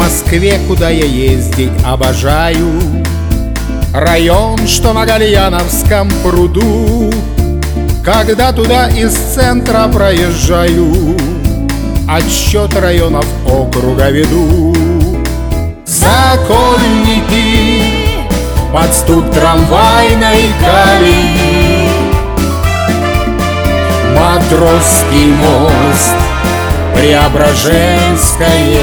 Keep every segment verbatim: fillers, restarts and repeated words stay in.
Москве, куда я ездить обожаю, район, что на Гальяновском пруду. Когда туда из центра проезжаю, отсчет районов округа веду. Сокольники под стук трамвайной колеи, Матросский мост, Преображенское,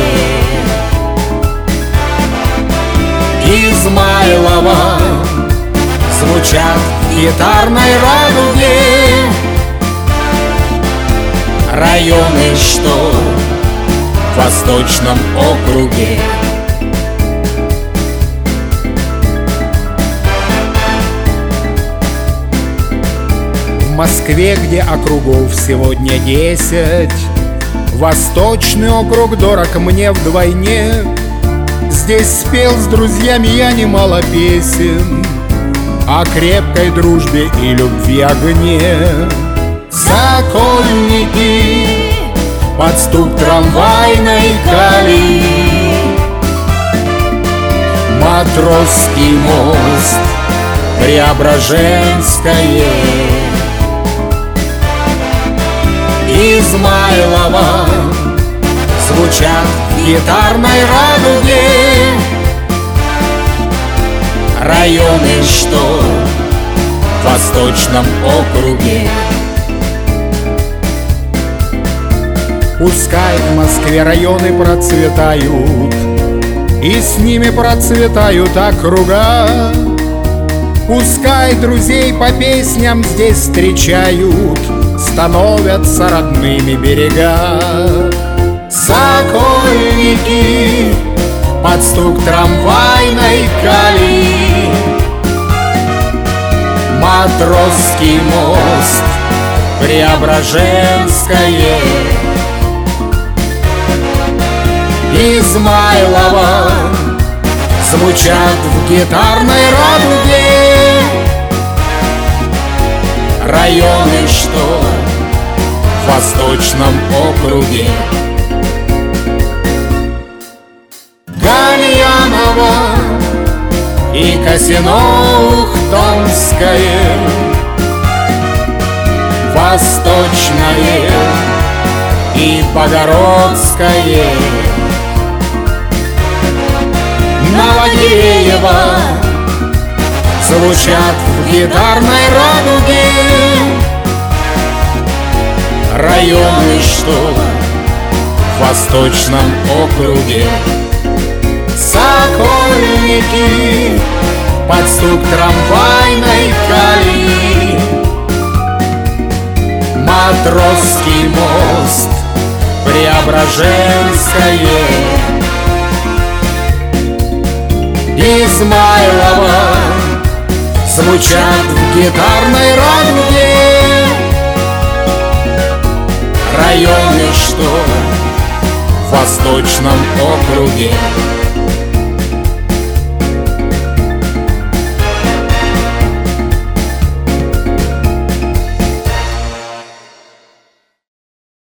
Измайлово звучат в гитарной радуге районы, что в Восточном округе. В Москве, где округов сегодня десять, Восточный округ дорог мне вдвойне. Здесь спел с друзьями я немало песен о крепкой дружбе и любви огне. Сокольники под стук трамвайной колеи, Матросский мост, Преображенское, Измайлово звучат в гитарной радуге районы, что в Восточном округе. Пускай в Москве районы процветают, и с ними процветают округа. Пускай друзей по песням здесь встречают, становятся родными берега. Сокольники под стук трамвайной колеи, Матросский мост, Преображенское, Измайлово звучат в гитарной радуге районы, что в Восточном округе. Гальяново и Косино-Ухтомское, Восточное и Богородское, Новогиреево звучат в гитарной радуге районы, что в Восточном округе. Сокольники под стук трамвайной колеи, Матросский мост, Преображенское, Измайлово звучат в гитарной радуге районы, что в Восточном округе.